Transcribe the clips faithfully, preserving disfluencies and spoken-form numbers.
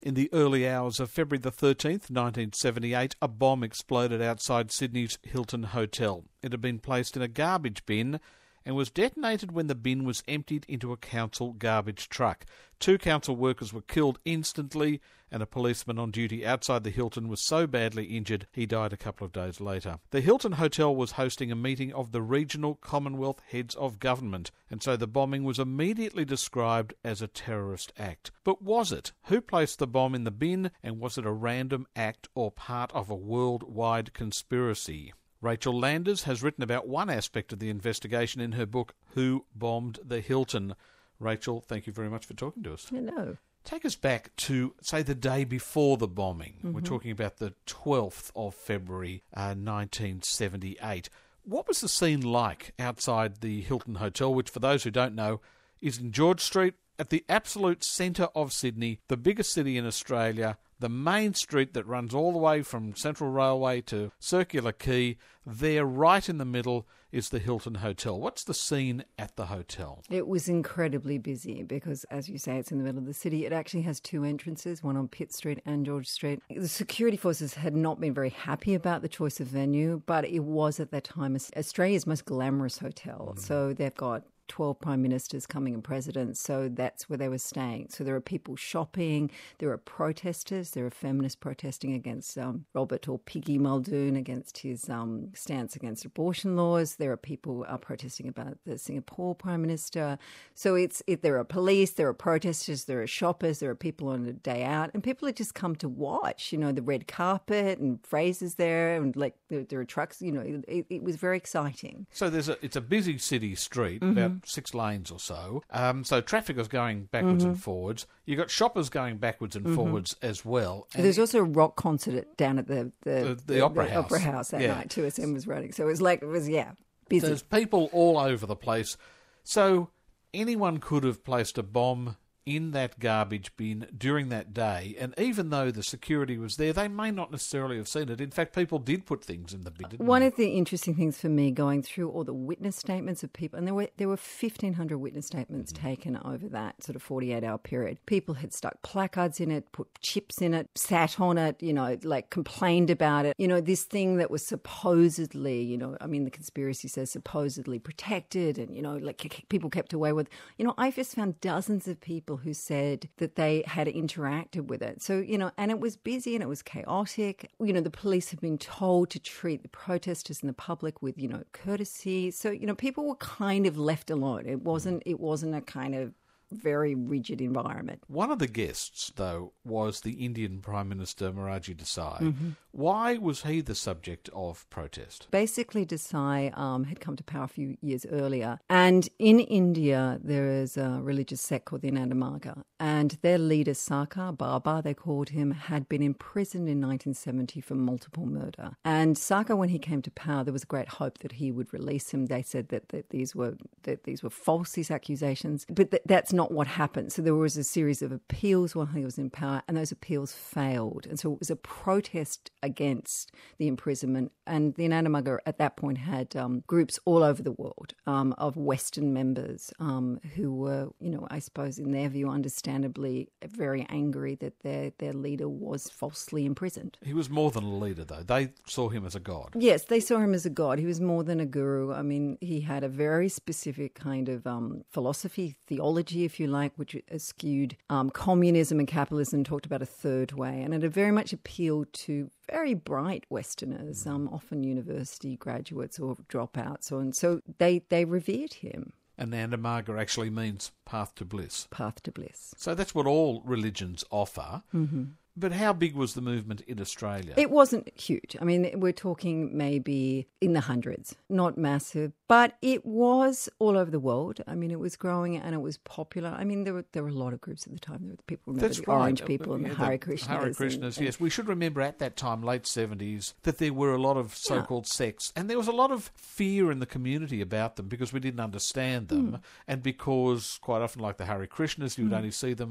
In the early hours of February the thirteenth, nineteen seventy-eight, a bomb exploded outside Sydney's Hilton Hotel. It had been placed in a garbage bin and was detonated when the bin was emptied into a council garbage truck. Two council workers were killed instantly, and a policeman on duty outside the Hilton was so badly injured he died a couple of days later. The Hilton Hotel was hosting a meeting of the regional Commonwealth heads of government, and so the bombing was immediately described as a terrorist act. But was it? Who placed the bomb in the bin, and was it a random act or part of a worldwide conspiracy? Rachel Landers has written about one aspect of the investigation in her book, Who Bombed the Hilton? Rachel, thank you very much for talking to us. Hello. Take us back to, say, the day before the bombing. Mm-hmm. We're talking about the twelfth of February, uh, nineteen seventy-eight. What was the scene like outside the Hilton Hotel, which, for those who don't know, is in George Street, at the absolute centre of Sydney, the biggest city in Australia, the main street that runs all the way from Central Railway to Circular Quay? There, right in the middle, is the Hilton Hotel. What's the scene at the hotel? It was incredibly busy because, as you say, it's in the middle of the city. It actually has two entrances, one on Pitt Street and George Street. The security forces had not been very happy about the choice of venue, but it was at that time Australia's most glamorous hotel. Mm. So they've got twelve prime ministers coming and presidents, so that's where they were staying. So there are people shopping, there are protesters, there are feminists protesting against um, Robert or Piggy Muldoon, against his um, stance against abortion laws. There are people uh, protesting about the Singapore prime minister. So it's it, there are police, there are protesters, there are shoppers, there are people on a day out, and people have just come to watch, you know, the red carpet and Fraser's there, and like there, there are trucks, you know, it, it was very exciting. So there's a it's a busy city street, mm-hmm. about six lanes or so. Um, so traffic is going backwards mm-hmm. and forwards. You've got shoppers going backwards and mm-hmm. forwards as well. And there's also a rock concert down at the the, the, the, the Opera the House. Opera House that yeah. night. two S M was running. So it was like, it was, yeah, busy. There's people all over the place. So anyone could have placed a bomb in that garbage bin during that day, and even though the security was there, they may not necessarily have seen it. In fact, people did put things in the bin, didn't One they? of the interesting things for me, going through all the witness statements of people, and there were there were fifteen hundred witness statements mm. taken over that sort of forty-eight hour period. People had stuck placards in it, put chips in it, sat on it, you know, like complained about it. You know, this thing that was supposedly, you know, I mean, the conspiracy says supposedly protected, and, you know, like people kept away with. You know, I just found dozens of people who said that they had interacted with it. So, you know, and it was busy and it was chaotic. You know, the police had been told to treat the protesters and the public with, you know, courtesy. So, you know, people were kind of left alone. It wasn't, it wasn't a kind of very rigid environment. One of the guests, though, was the Indian Prime Minister Morarji Desai. Mm-hmm. Why was he the subject of protest? Basically, Desai um, had come to power a few years earlier. And in India, there is a religious sect called the Ananda Marga. And their leader, Sarkar, Baba, they called him, had been imprisoned in nineteen seventy for multiple murder. And Sarkar, when he came to power, there was great hope that he would release him. They said that, that these were that these were false, these accusations. But th- that's not what happened. So there was a series of appeals while he was in power, and those appeals failed. And so it was a protest against the imprisonment. And the Ananda Marga at that point had um, groups all over the world um, of Western members um, who were, you know, I suppose in their view, understandably very angry that their, their leader was falsely imprisoned. He was more than a leader, though. They saw him as a god. Yes, they saw him as a god. He was more than a guru. I mean, he had a very specific kind of um, philosophy, theology, if you like, which skewed um, communism and capitalism, talked about a third way. And it had very much appealed to very bright Westerners, um, often university graduates or dropouts. And so they, they revered him. Ananda Marga actually means path to bliss. Path to bliss. So that's what all religions offer. Mm-hmm. But how big was the movement in Australia? It wasn't huge. I mean, we're talking maybe in the hundreds, not massive, but it was all over the world. I mean, it was growing and it was popular. I mean, there were there were a lot of groups at the time. There were people remember That's the right. Orange people and yeah, the Hare Krishnas. Hare Krishnas, and, yes. We should remember at that time, late seventies, that there were a lot of so-called yeah. sects, and there was a lot of fear in the community about them because we didn't understand them, mm. and because quite often, like the Hare Krishnas, you would mm. only see them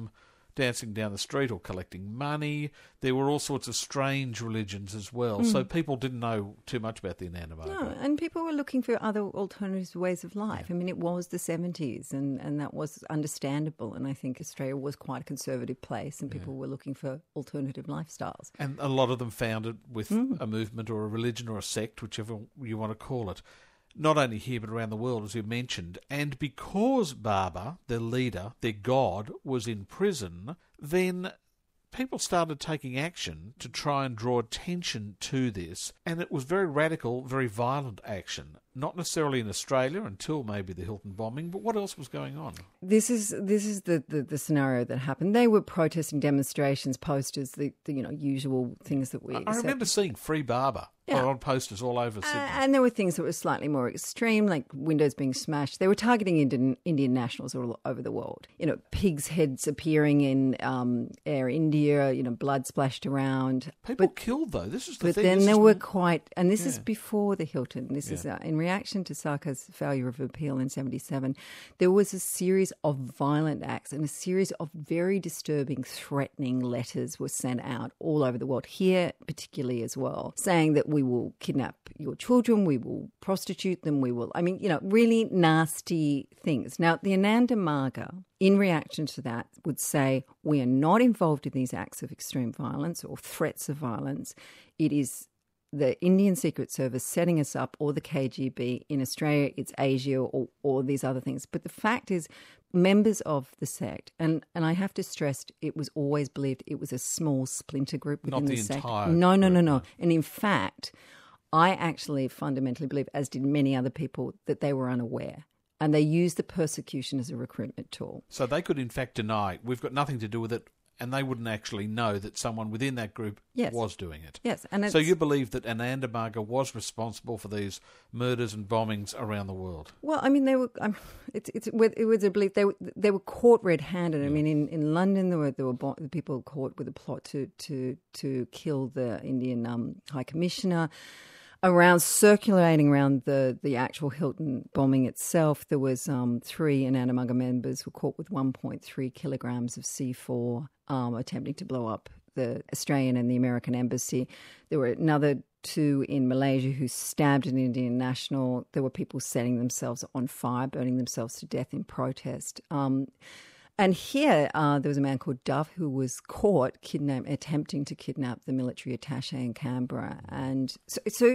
dancing down the street or collecting money. There were all sorts of strange religions as well. Mm. So people didn't know too much about the Ananda Marga. No, and people were looking for other alternative ways of life. Yeah. I mean, it was the seventies, and, and that was understandable. And I think Australia was quite a conservative place, and people yeah. were looking for alternative lifestyles. And a lot of them found it with mm. a movement or a religion or a sect, whichever you want to call it. Not only here but around the world, as you mentioned. And because Baba, their leader, their god, was in prison, then people started taking action to try and draw attention to this. And it was very radical, very violent action. Not necessarily in Australia until maybe the Hilton bombing, but what else was going on? This is this is the, the, the scenario that happened. They were protesting, demonstrations, posters, the, the you know usual things that we I, accept. I remember seeing Free Baba. Yeah. On posters all over Sydney. Uh, and there were things that were slightly more extreme, like windows being smashed. They were targeting Indian, Indian nationals all over the world. You know, pigs' heads appearing in um, Air India, you know, blood splashed around. People but, killed, though. This is the but thing. But then this there is were not... quite... And this yeah. is before the Hilton. This yeah. is uh, in reaction to Sarkar's failure of appeal in seventy-seven. There was a series of violent acts and a series of very disturbing, threatening letters were sent out all over the world, here particularly as well, saying that we will kidnap your children, we will prostitute them, we will... I mean, you know, really nasty things. Now, the Ananda Marga, in reaction to that, would say, we are not involved in these acts of extreme violence or threats of violence. It is the Indian Secret Service setting us up, or the K G B. In Australia, it's Asia or, or these other things. But the fact is, members of the sect, and, and I have to stress, it was always believed it was a small splinter group within Not the, the sect. entire No, no, no, group, no. no. And in fact, I actually fundamentally believe, as did many other people, that they were unaware. And they used the persecution as a recruitment tool. So they could, in fact, deny, we've got nothing to do with it, and they wouldn't actually know that someone within that group yes. was doing it. Yes. And so you believe that Ananda Marga was responsible for these murders and bombings around the world? Well, I mean, they were. Um, it's it's it was a belief they were they were caught red-handed. Yeah. I mean, in, in London there were there were bo- people caught with a plot to to to kill the Indian um, High Commissioner. Around circulating around the, the actual Hilton bombing itself, there was um, three Ananda Marga members who were caught with one point three kilograms of C four, um, attempting to blow up the Australian and the American embassy. There were another two in Malaysia who stabbed an Indian national. There were people setting themselves on fire, burning themselves to death in protest. Um, And here, uh, there was a man called Duff who was caught kidnap, attempting to kidnap the military attaché in Canberra. And so, so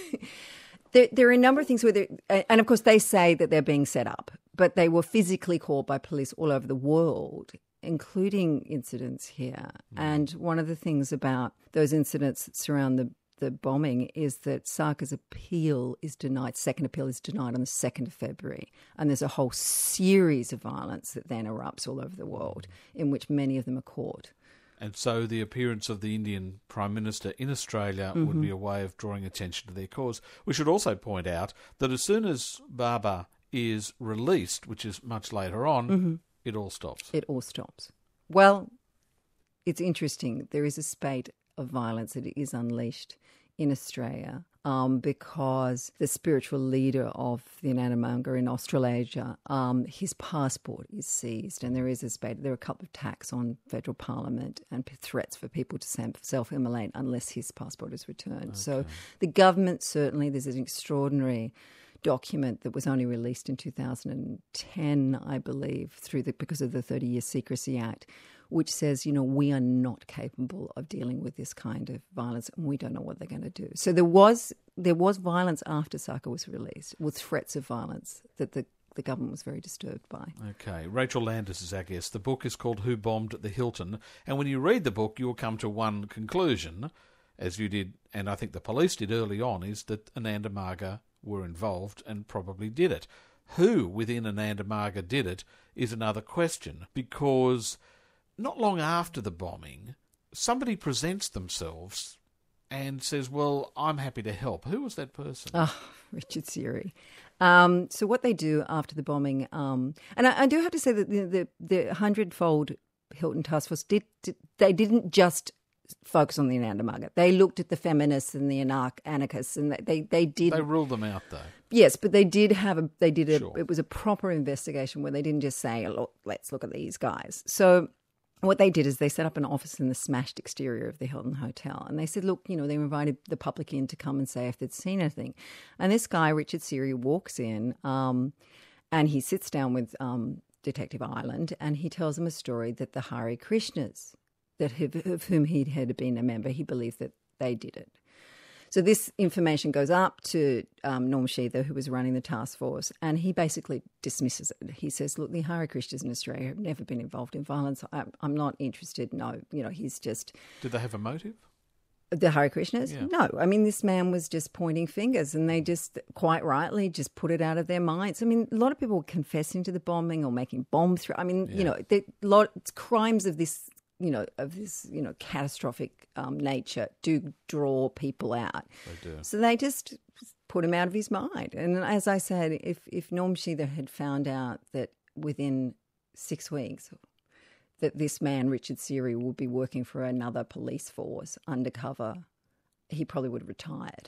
there, there are a number of things where, and of course they say that they're being set up, but they were physically caught by police all over the world, including incidents here. Mm. And one of the things about those incidents that surround the the bombing is that Sarkar's appeal is denied, second appeal is denied on the second of February. And there's a whole series of violence that then erupts all over the world, in which many of them are caught. And so the appearance of the Indian Prime Minister in Australia mm-hmm. would be a way of drawing attention to their cause. We should also point out that as soon as Baba is released, which is much later on, mm-hmm. it all stops. It all stops. Well, it's interesting. There is a spate of violence that is unleashed in Australia um, because the spiritual leader of the Ananda Marga in Australasia, um, his passport is seized, and there is a spate. There are a couple of attacks on federal parliament and threats for people to self-immolate unless his passport is returned. Okay. So the government certainly, there's an extraordinary document that was only released in two thousand ten, I believe, through the because of the thirty-year Secrecy Act, which says, you know, we are not capable of dealing with this kind of violence, and we don't know what they're going to do. So there was there was violence after Sarkar was released, with threats of violence that the, the government was very disturbed by. Okay, Rachel Landis is our guest. The book is called Who Bombed the Hilton? And when you read the book, you'll come to one conclusion, as you did, and I think the police did early on, is that Ananda Marga were involved and probably did it. Who within Ananda Marga did it is another question, because not long after the bombing, somebody presents themselves and says, well, I'm happy to help. Who was that person? Oh, Richard Seary. Um, so what they do after the bombing, um, and I, I do have to say that the, the, the hundredfold Hilton Task Force, did, did they didn't just focus on the Ananda Marga. They looked at the feminists and the anarchists, and they they did. They ruled them out, though. Yes, but they did have a. They did a. Sure. It was a proper investigation where they didn't just say, "Look, let's look at these guys." So what they did is they set up an office in the smashed exterior of the Hilton Hotel. And they said, look, you know, they invited the public in to come and say if they'd seen anything. And this guy, Richard Seary, walks in um, and he sits down with um, Detective Ireland and he tells them a story that the Hare Krishnas, that have, of whom he had been a member, he believed that they did it. So this information goes up to um, Norm Sheether, who was running the task force, and he basically dismisses it. He says, look, the Hare Krishnas in Australia have never been involved in violence. I, I'm not interested. No, you know, he's just... Did they have a motive? The Hare Krishnas? Yeah. No. I mean, this man was just pointing fingers and they just, quite rightly, just put it out of their minds. I mean, a lot of people were confessing to the bombing or making bomb threats. I mean, yeah. you know, the, lot crimes of this... you know, of this, you know, catastrophic um, nature do draw people out. They do. So they just put him out of his mind. And as I said, if, if Norm Sheether had found out that within six weeks that this man, Richard Seary, would be working for another police force undercover, he probably would have retired.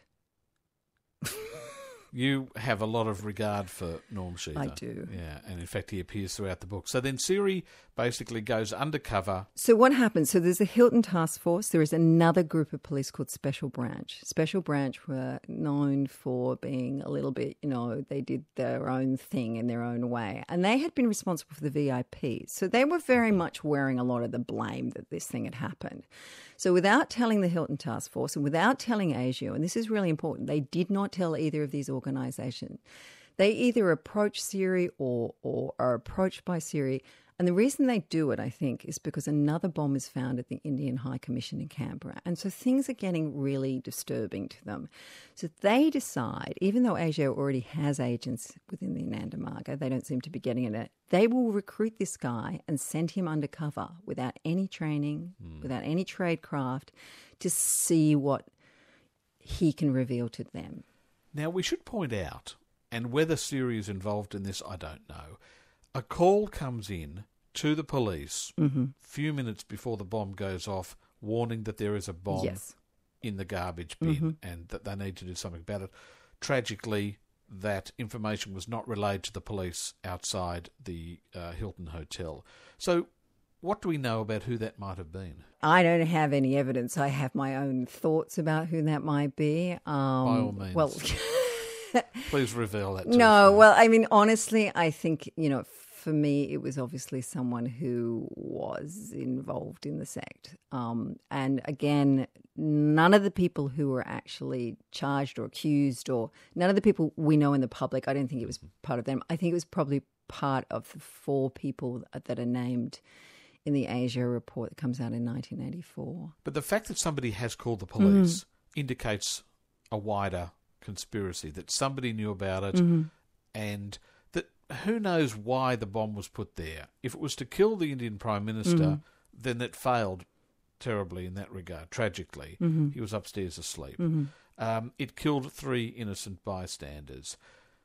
You have a lot of regard for Norm Sheether. I do. Yeah, and in fact he appears throughout the book. So then Seary basically goes undercover. So what happens? So there's a Hilton task force. There is another group of police called Special Branch. Special Branch were known for being a little bit, you know, they did their own thing in their own way. And they had been responsible for the V I Ps. So they were very much wearing a lot of the blame that this thing had happened. So without telling the Hilton Task Force and without telling ASIO, and this is really important, they did not tell either of these organisations. They either approach Seary or, or are approached by Seary. And the reason they do it, I think, is because another bomb is found at the Indian High Commission in Canberra. And so things are getting really disturbing to them. So they decide, even though ASIO already has agents within the Ananda Marga, they don't seem to be getting it, they will recruit this guy and send him undercover without any training, mm. without any tradecraft, to see what he can reveal to them. Now, we should point out, and whether Seary is involved in this, I don't know, a call comes in to the police a mm-hmm. few minutes before the bomb goes off, warning that there is a bomb yes. in the garbage bin mm-hmm. and that they need to do something about it. Tragically, that information was not relayed to the police outside the uh, Hilton Hotel. So what do we know about who that might have been? I don't have any evidence. I have my own thoughts about who that might be. Um, By all means. Well, please reveal that to No, us. well, I mean, honestly, I think, you know, for me, it was obviously someone who was involved in the sect. Um, and again, none of the people who were actually charged or accused, or none of the people we know in the public, I don't think it was part of them. I think it was probably part of the four people that are named in the ASIO report that comes out in nineteen eighty-four. But the fact that somebody has called the police mm. indicates a wider conspiracy, that somebody knew about it mm-hmm. and that who knows why the bomb was put there. If it was to kill the Indian Prime Minister, mm. then it failed terribly in that regard, tragically. Mm-hmm. He was upstairs asleep. Mm-hmm. Um, it killed three innocent bystanders.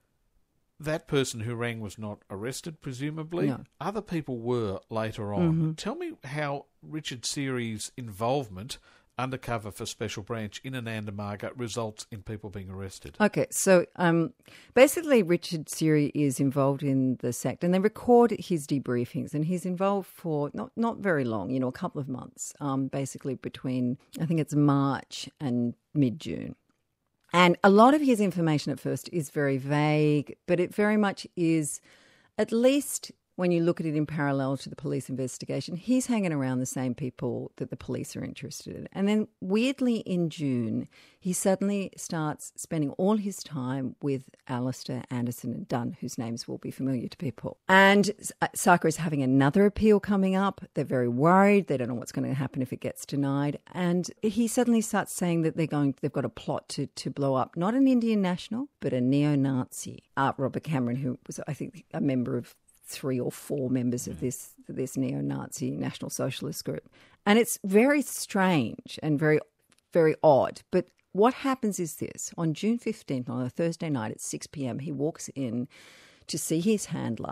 That person who rang was not arrested, presumably. No. Other people were later on. Mm-hmm. Tell me how Richard Seary's involvement undercover for Special Branch in Ananda Marga results in people being arrested. Okay, so um, basically Richard Seary is involved in the sect and they record his debriefings, and he's involved for not, not very long, you know, a couple of months, um, basically between, I think it's March and mid-June. And a lot of his information at first is very vague, but it very much is, at least when you look at it in parallel to the police investigation, he's hanging around the same people that the police are interested in. And then weirdly in June, he suddenly starts spending all his time with Alistair Anderson and Dunn, whose names will be familiar to people. And SACA is having another appeal coming up. They're very worried. They don't know what's going to happen if it gets denied. And he suddenly starts saying that they're going, they've got a plot to, to blow up not an Indian national, but a neo-Nazi. Uh, Robert Cameron, who was, I think, a member of three or four members of this this neo-Nazi National Socialist group. And it's very strange and very, very odd. But what happens is this. On June fifteenth, on a Thursday night at six p.m, he walks in to see his handler,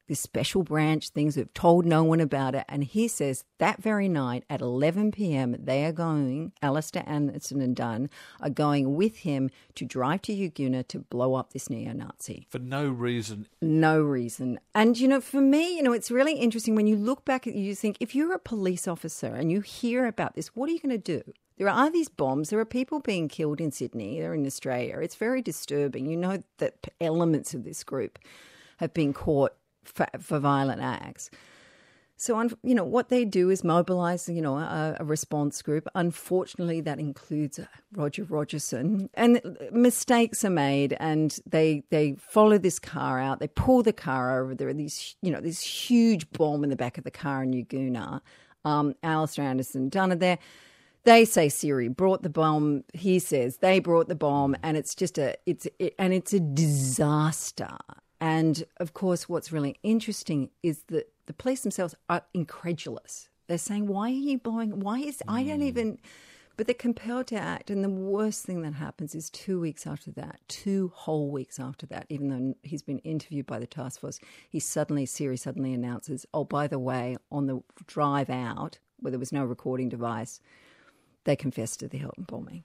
this special branch, things have told no one about it. And he says that very night at eleven p.m, they are going, Alistair Anderson and Dunn are going with him to drive to Yagoona to blow up this neo-Nazi. For no reason. No reason. And, you know, for me, you know, it's really interesting when you look back at you think, if you're a police officer and you hear about this, what are you going to do? There are these bombs. There are people being killed in Sydney. They're in Australia. It's very disturbing. You know that elements of this group have been caught for, for violent acts. So, you know, what they do is mobilise, you know, a, a response group. Unfortunately, that includes Roger Rogerson. And mistakes are made and they they follow this car out. They pull the car over. There are these, you know, this huge bomb in the back of the car in Yagoona. Um, Alistair Anderson Dunn are there. They say Siri brought the bomb. He says they brought the bomb, and it's just a it's it, and it's a disaster. And of course, what's really interesting is that the police themselves are incredulous. They're saying, "Why are you blowing? Why is I don't even?" But they're compelled to act. And the worst thing that happens is two weeks after that, two whole weeks after that, even though he's been interviewed by the task force, he suddenly Siri suddenly announces, "Oh, by the way, on the drive out, where there was no recording device, they confessed to the Hilton bombing."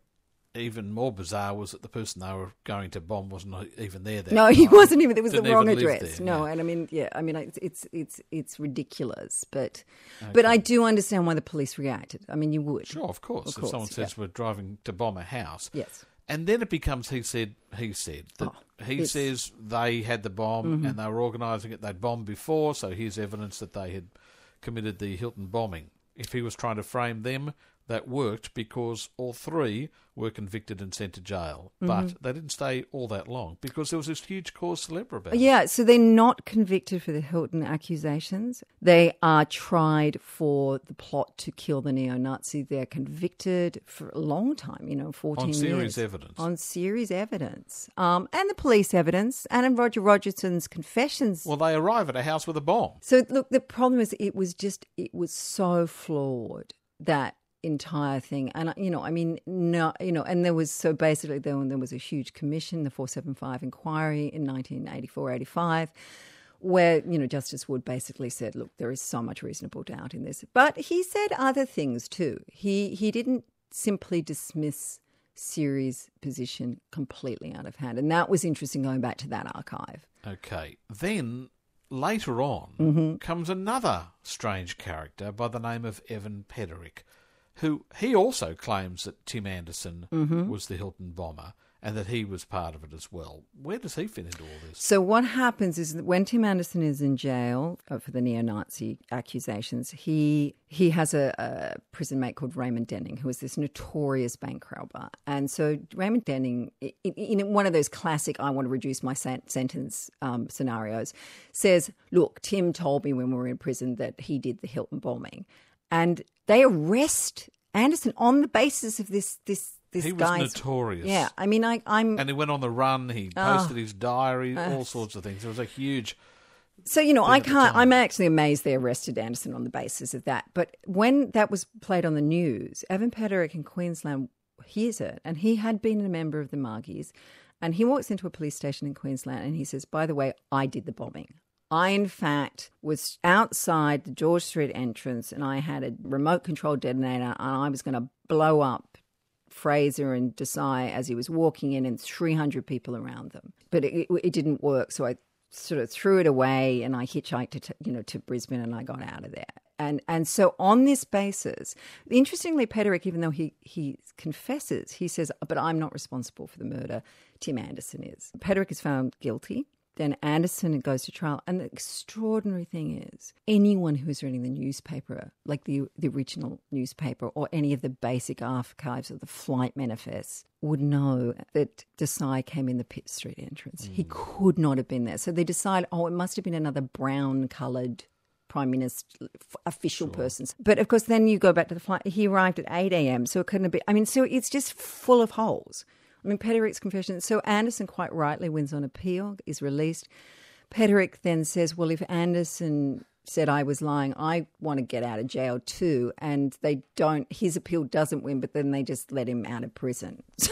Even more bizarre was that the person they were going to bomb wasn't even there. That no, night. he wasn't even. It was Didn't the wrong even live address. there, no, yeah. and I mean, yeah, I mean, it's it's it's, it's ridiculous. But Okay. but I do understand why the police reacted. I mean, you would. Sure, of course. Of if course, someone says yeah. we're driving to bomb a house. Yes. And then it becomes he said, he said. That Oh, he it's- says they had the bomb Mm-hmm. and they were organising it. They'd bombed before, so here's evidence that they had committed the Hilton bombing. If he was trying to frame them, that worked because all three were convicted and sent to jail. Mm-hmm. But they didn't stay all that long because there was this huge cause célèbre about it. Yeah, so they're not convicted for the Hilton accusations. They are tried for the plot to kill the neo-Nazi. They're convicted for a long time, you know, fourteen On years. serious evidence. On serious evidence. Um, and the police evidence and in Roger Rogerson's confessions. Well, they arrive at a house with a bomb. So, look, the problem is it was just, it was so flawed, that entire thing. And, you know, I mean, no, you know, and there was, so basically there, there was a huge commission, the four seventy-five inquiry in nineteen eighty-four eighty-five, where, you know, Justice Wood basically said, look, there is so much reasonable doubt in this. But he said other things too. He, he didn't simply dismiss Siri's position completely out of hand. And that was interesting going back to that archive. Okay. Then, later on, Mm-hmm. comes another strange character by the name of Evan Pederick, who he also claims that Tim Anderson Mm-hmm. was the Hilton bomber and that he was part of it as well. Where does he fit into all this? So what happens is that when Tim Anderson is in jail for the neo-Nazi accusations, he he has a, a prison mate called Raymond Denning, who is this notorious bank robber. And so Raymond Denning, in, in one of those classic I want to reduce my sen- sentence um, scenarios, says, look, Tim told me when we were in prison that he did the Hilton bombing. And they arrest Anderson on the basis of this this this He was guy's notorious. Yeah, I mean, I, I'm And he went on the run, he Oh. posted his diary, all sorts of things. It was a huge... So, you know, I at the can't, time. I'm actually amazed they arrested Anderson on the basis of that. But when that was played on the news, Evan Pederick in Queensland hears it, and he had been a member of the Margies, and he walks into a police station in Queensland and he says, by the way, I did the bombing. I, in fact, was outside the George Street entrance and I had a remote control detonator and I was going to blow up Fraser and Desai as he was walking in and three hundred people around them. But it, it, it didn't work, so I sort of threw it away and I hitchhiked to, t- you know, to Brisbane and I got out of there. And and so on this basis, interestingly, Pederick, even though he, he confesses, he says, but I'm not responsible for the murder, Tim Anderson is. Pederick is found guilty. Then Anderson goes to trial. And the extraordinary thing is, anyone who's reading the newspaper, like the the original newspaper or any of the basic archives of the flight manifests, would know that Desai came in the Pitt Street entrance. Mm. He could not have been there. So they decide, oh, it must have been another brown-coloured Prime Minister, official Sure. persons. But of course, then you go back to the flight. He arrived at eight a.m., so it couldn't have been. I mean, so it's just full of holes. I mean, Pederick's confession. So Anderson quite rightly wins on appeal, is released. Pederick then says, well, if Anderson said I was lying, I want to get out of jail too. And they don't, his appeal doesn't win, but then they just let him out of prison.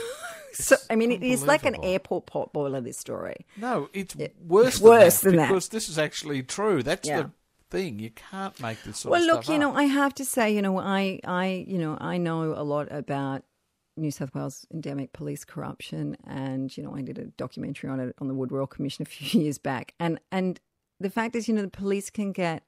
so, I mean, it is like an unbelievable. airport pot boiler, this story. No, it's Yeah. worse than Worse that than that. because this is actually true. That's Yeah. the thing. You can't make this sort Well, of look, stuff you know, up. I have to say, you know, I, I, you know, I know a lot about New South Wales endemic police corruption, and you know, I did a documentary on it on the Wood Royal Commission a few years back, and and the fact is, you know, the police can get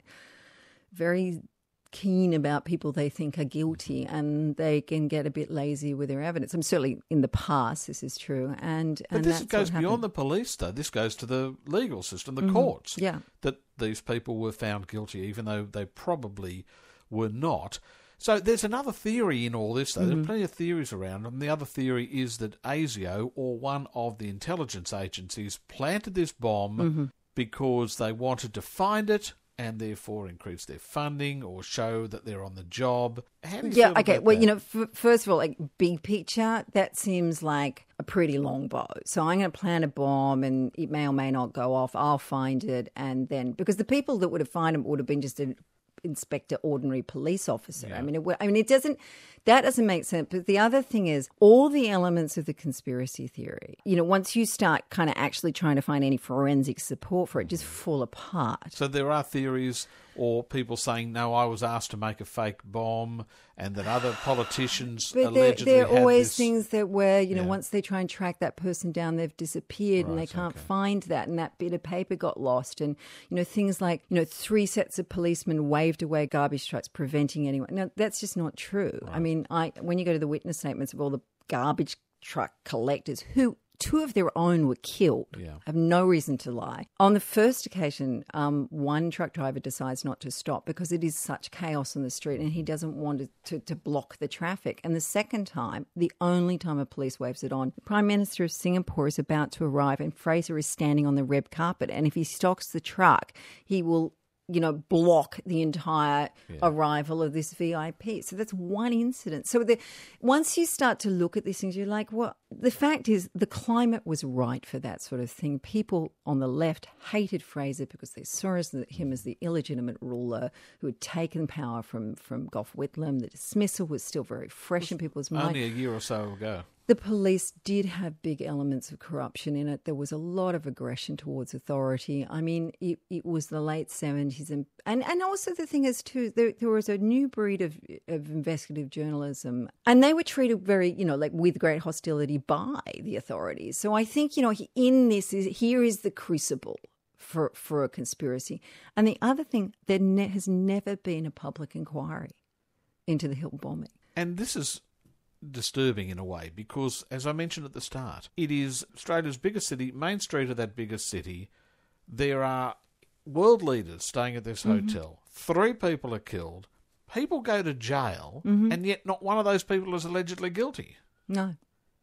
very keen about people they think are guilty, and they can get a bit lazy with their evidence. I'm certainly in the past, this is true, and But and this that's goes what beyond happened. the police, though. This goes to the legal system, the courts. Yeah. That these people were found guilty, even though they probably were not. So there's another theory in all this, though. Mm-hmm. There's plenty of theories around, and the other theory is that ASIO, or one of the intelligence agencies, planted this bomb Mm-hmm. because they wanted to find it and therefore increase their funding or show that they're on the job. How do you Yeah, feel okay. about Well, that? you know, f- first of all, like big picture, that seems like a pretty long bow. So I'm going to plant a bomb, and it may or may not go off. I'll find it, and then because the people that would have found it would have been just an inspector, ordinary police officer. I mean, it, w- I mean, it doesn't. That doesn't make sense. But the other thing is, all the elements of the conspiracy theory. You know, once you start kind of actually trying to find any forensic support for it, just fall apart. So there are theories or people saying, no, I was asked to make a fake bomb, and that other politicians But there, allegedly there are had always this. things that where, you know, Yeah. once they try and track that person down, they've disappeared and they Right, can't okay. find that, and that bit of paper got lost. And, you know, things like, you know, three sets of policemen waved away garbage trucks preventing anyone. No, that's just not true. I mean, I when you go to the witness statements of all the garbage truck collectors who two of their own were killed. Yeah. Have no reason to lie. On the first occasion, um, one truck driver decides not to stop because it is such chaos on the street and he doesn't want to, to, to block the traffic. And the second time, the only time a police waves it on, the Prime Minister of Singapore is about to arrive and Fraser is standing on the red carpet. And if he stalks the truck, he will, you know, block the entire Yeah. arrival of this V I P. So that's one incident. So the, once you start to look at these things, you're like, well, the fact is the climate was right for that sort of thing. People on the left hated Fraser because they saw as the, him as the illegitimate ruler who had taken power from, from Gough Whitlam. The dismissal was still very fresh in people's minds. Only a year or so ago. The police did have big elements of corruption in it. There was a lot of aggression towards authority. I mean, it, it was the late seventies. And, and, and also the thing is, too, there, there was a new breed of, of investigative journalism. And they were treated very, you know, like with great hostility by the authorities. So I think, you know, in this, is here is the crucible for, for a conspiracy. And the other thing, there ne- has never been a public inquiry into the Hill bombing. And this is disturbing in a way because, as I mentioned at the start, it is Australia's biggest city, main street of that biggest city. There are world leaders staying at this Mm-hmm. hotel. Three people are killed. People go to jail, Mm-hmm. and yet not one of those people is allegedly guilty. No.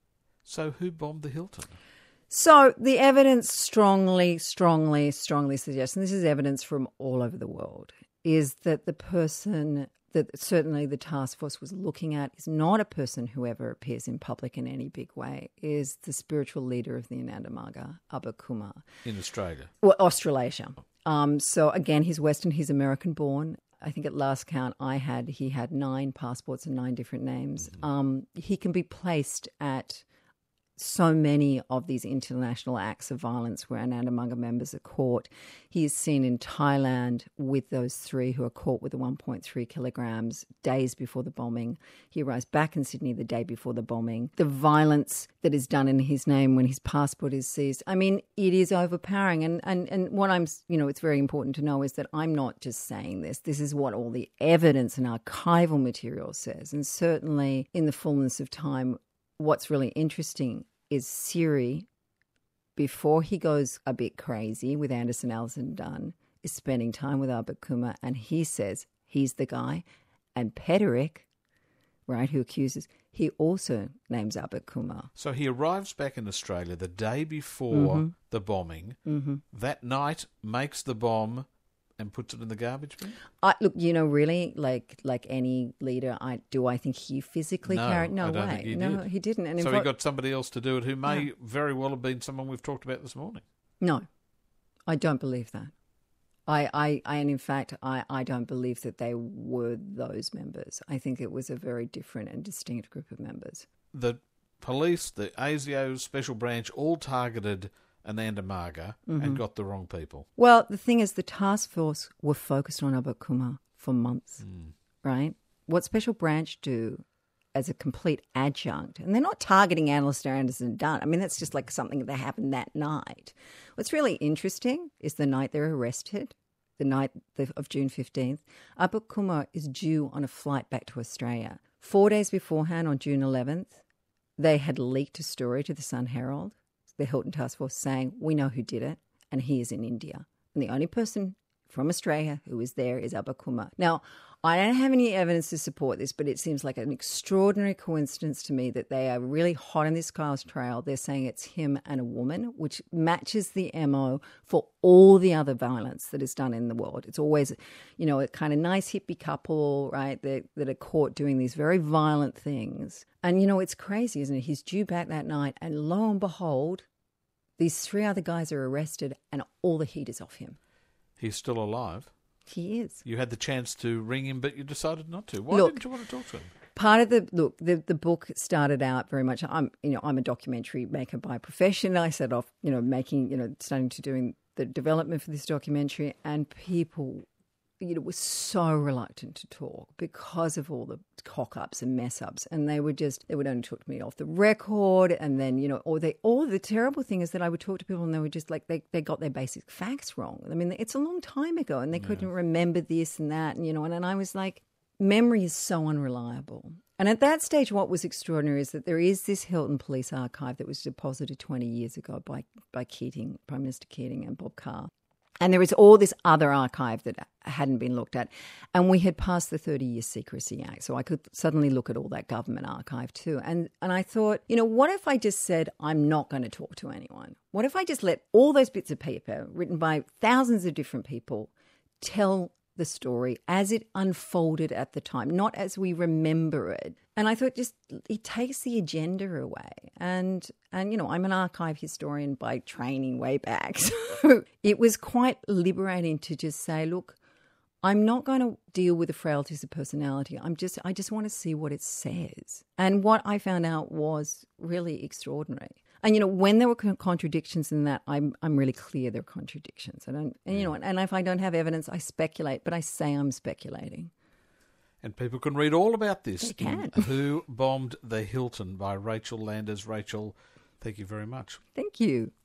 So who bombed the Hilton? So the evidence strongly, strongly, strongly suggests, and this is evidence from all over the world, is that the person that certainly the task force was looking at is not a person who ever appears in public in any big way, is the spiritual leader of the Anandamaga, Abba Kumar. In Australia. Well, Australasia. Um, so again, he's Western, he's American born. I think at last count I had, he had nine passports and nine different names. Um, he can be placed at so many of these international acts of violence where Anandamaga members are caught. He is seen in Thailand with those three who are caught with the one point three kilograms days before the bombing. He arrives back in Sydney the day before the bombing. The violence that is done in his name when his passport is seized, I mean, it is overpowering. And, and, and what I'm, you know, it's very important to know is that I'm not just saying this. This is what all the evidence and archival material says. And certainly in the fullness of time, what's really interesting is Siri, before he goes a bit crazy with Anderson Allison Dunn, is spending time with Abba Kumar, and he says he's the guy. And Pederick, right, who accuses, he also names Abba Kumar. So he arrives back in Australia the day before Mm-hmm. the bombing. Mm-hmm. That night makes the bomb and puts it in the garbage bin? I, look, you know, really, like like any leader, I do I think he physically No, carried? No I don't way. think he no, did. he didn't. And in So he fact- got somebody else to do it who may very well have been someone we've talked about this morning. No, I don't believe that. I, I, I and in fact, I, I don't believe that they were those members. I think it was a very different and distinct group of members. The police, the A S I O Special Branch, all targeted Ananda Marga mm-hmm. and got the wrong people. Well, the thing is, the task force were focused on Abu Kumar for months, mm. right? What Special Branch do as a complete adjunct, and they're not targeting Alistair Anderson Dunn. I mean, that's just like something that happened that night. What's really interesting is the night they're arrested, the night of June fifteenth, Abu Kumar is due on a flight back to Australia. Four days beforehand, on June eleventh, they had leaked a story to the Sun Herald, the Hilton Task Force, saying, we know who did it, and he is in India. And the only person from Australia who is there is Abu Kumar. Now, I don't have any evidence to support this, but it seems like an extraordinary coincidence to me that they are really hot on this guy's trail. They're saying it's him and a woman, which matches the M O for all the other violence that is done in the world. It's always, you know, a kind of nice hippie couple, right, that, that are caught doing these very violent things. And, you know, it's crazy, isn't it? He's due back that night, and lo and behold, these three other guys are arrested and all the heat is off him. He's still alive. He is. You had the chance to ring him, but you decided not to. Why look, didn't you want to talk to him? Part of the look, the the book started out very much. I'm, you know, I'm a documentary maker by profession. I set off, you know, making, you know, starting to doing the development for this documentary, and people, you know, were so reluctant to talk because of all the cock-ups and mess-ups. And they would just, they would only talk to me off the record. And then, you know, or they, or the terrible thing is that I would talk to people and they were just like, they, they got their basic facts wrong. I mean, it's a long time ago and they yeah. couldn't remember this and that. And, you know, and, and I was like, memory is so unreliable. And at that stage, what was extraordinary is that there is this Hilton Police Archive that was deposited twenty years ago by, by Keating, Prime Minister Keating and Bob Carr. And there was all this other archive that hadn't been looked at. And we had passed the thirty-year Secrecy Act, so I could suddenly look at all that government archive too. And and I thought, you know, what if I just said, I'm not going to talk to anyone? What if I just let all those bits of paper written by thousands of different people tell the story as it unfolded at the time, not as we remember it? And I thought, just it takes the agenda away. And, and you know, I'm an archive historian by training way back. So it was quite liberating to just say, look, I'm not going to deal with the frailties of personality. I'm just, I just want to see what it says. And what I found out was really extraordinary. And, you know, when there were contradictions in that, I'm I'm really clear there are contradictions. I don't, and, you know, and if I don't have evidence, I speculate, but I say I'm speculating. And people can read all about this. They can. In Who Bombed the Hilton by Rachel Landers. Rachel, thank you very much. Thank you.